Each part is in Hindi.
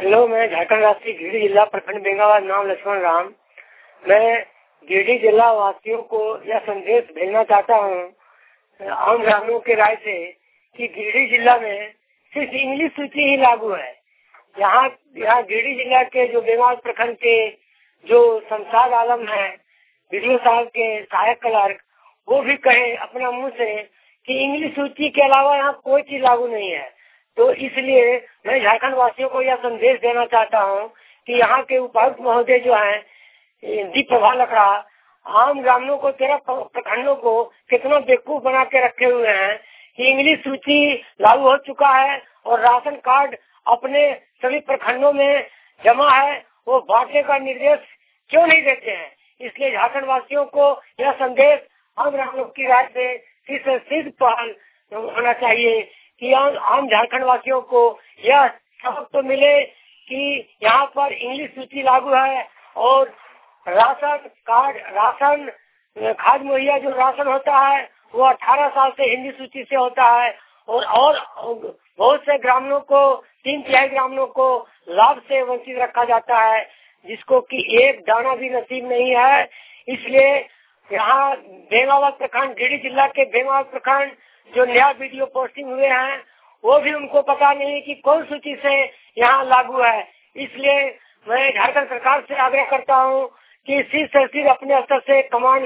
हेलो, मैं झारखंड राष्ट्रीय गिरिडीह जिला प्रखंड बेंगाबाद नाम लक्ष्मण राम। मैं गिरिडीह जिला वासियों को यह संदेश भेजना चाहता हूँ आम ग्रामीणों के राय से कि गिरिडीह जिला में सिर्फ इंग्लिश सूची ही लागू है। यहाँ गिरिडीह जिला के जो बेंगाबाद प्रखंड के जो शमशाद आलम है वीडियो साहब के सहायक क्लर्क, वो भी कहे अपना मुंह से कि इंग्लिश सूची के अलावा यहाँ कोई चीज लागू नहीं है। तो इसलिए मैं झारखंड वासियों को यह संदेश देना चाहता हूँ कि यहाँ के उपायुक्त महोदय जो हैं दीप प्रभा लकड़ा आम ग्रामीणों को 13 प्रखंडों को कितना बेवकूफ बना के रखे हुए हैं कि इंग्लिश सूची लागू हो चुका है और राशन कार्ड अपने सभी प्रखंडों में जमा है, वो बांटने का निर्देश क्यों नहीं देते हैं। इसलिए झारखंड वासियों को यह संदेश आम ग्रामीणों की राय से सिद्ध पहल होना चाहिए कि आम झारखंड वासियों को यह सबक तो मिले कि यहाँ पर इंग्लिश सूची लागू है और राशन कार्ड खाद्य मुहैया जो राशन होता है वो 18 साल से हिंदी सूची से होता है और बहुत से ग्रामीणों को 3/4 ग्रामीणों को लाभ से वंचित रखा जाता है, जिसको कि एक दाना भी नसीब नहीं है। इसलिए यहाँ बेंगाबाद प्रखंड गिरिडीह जिला के बेंगाबाद प्रखंड जो नया वीडियो पोस्टिंग हुए हैं वो भी उनको पता नहीं कि कौन सूची से यहाँ लागू है। इसलिए मैं झारखंड सरकार से आग्रह करता हूँ कि सिर से सिर अपने स्तर से कमान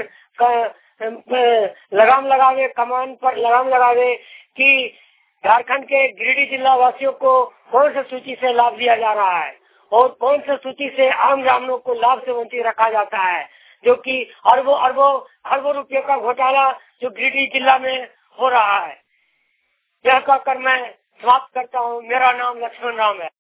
पर लगाम लगावे कि झारखंड के गिरिडीह जिला वासियों को कौन सी सूची से लाभ दिया जा रहा है और कौन सी सूची से आम ग्रामीणों को लाभ से वंचित रखा जाता है, जो कि अरबों रुपये का घोटाला जो गिरिडीह जिला में हो रहा है। यह कहकर मैं समाप्त करता हूँ। मेरा नाम लक्ष्मण राम है।